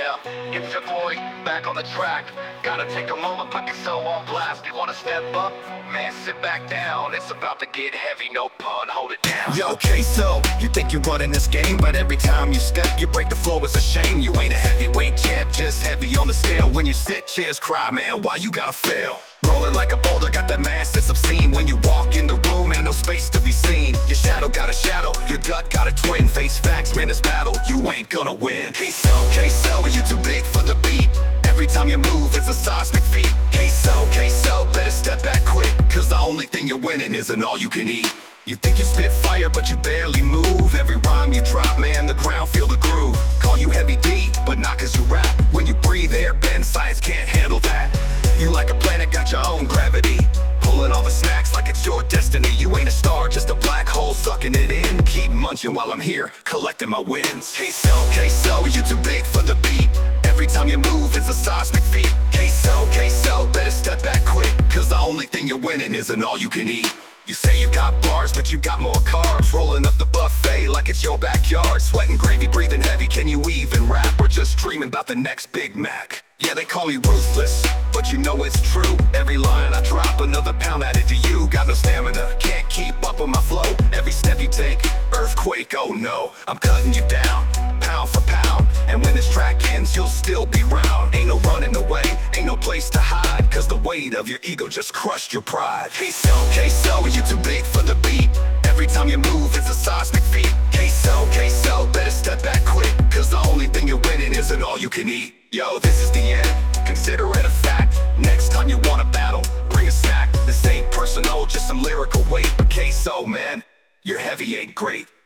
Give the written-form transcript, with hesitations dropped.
Yeah, it's your boy, back on the track. Gotta take a moment, put yourself on blast. You wanna step up? Man, sit back down. It's about to get heavy, no pun, hold it down. Yo, K-So, you think you're running this game, but every time you step, you break the floor, it's a shame. You ain't a heavyweight champ, just heavy on the scale. When you sit, chairs cry, man, why you gotta fail? Rolling like a boulder, got that mass that's obscene. When you walk in the room, ain't no space to be seen. Your shadow got a shadow, your gut got a twin. Face facts, man, this battle, you ain't gonna win. K-So, you too big for the beat. Every time you move, it's a seismic feat. K-So, better step back quick, cause the only thing you're winning isn't all you can eat. You think you spit fire, but you barely move. Every rhyme you drop, man, the ground feel the groove. Call you Heavy D, but not cause you rap. When you breathe air, bend, science can't handle that. You like a planet, got your own gravity. Pulling all the snacks like it's your destiny. You ain't a star, just a black hole sucking it in. Keep munching while I'm here, collecting my wins. K-So, you too big for the beat. Every time you move, it's a seismic feat. K-So, better step back quick, cause the only thing you're winning isn't all you can eat. You say you got bars, but you got more carbs. Rolling up the buffet like it's your backyard. Sweating gravy, breathing heavy, can you even rap? Or just dreaming about the next Big Mac? Yeah, they call me ruthless, but you know it's true. Every line I drop, another pound added to you. Got no stamina, can't keep up with my flow. Every step you take, earthquake, oh no. I'm cutting you down, pound for pound. And when this track ends, you'll still be round. Ain't no running away, ain't no place to hide, cause the weight of your ego just crushed your pride. K-So, you too big for the beat. Every time you move, it's a seismic feat. K-So, better step back quick, cause the only thing you're winning isn't all you can eat. Yo, this is the end, consider it a fact. Next time you want a battle, bring a snack. This ain't personal, just some lyrical weight. But K-So, man, your heavy ain't great.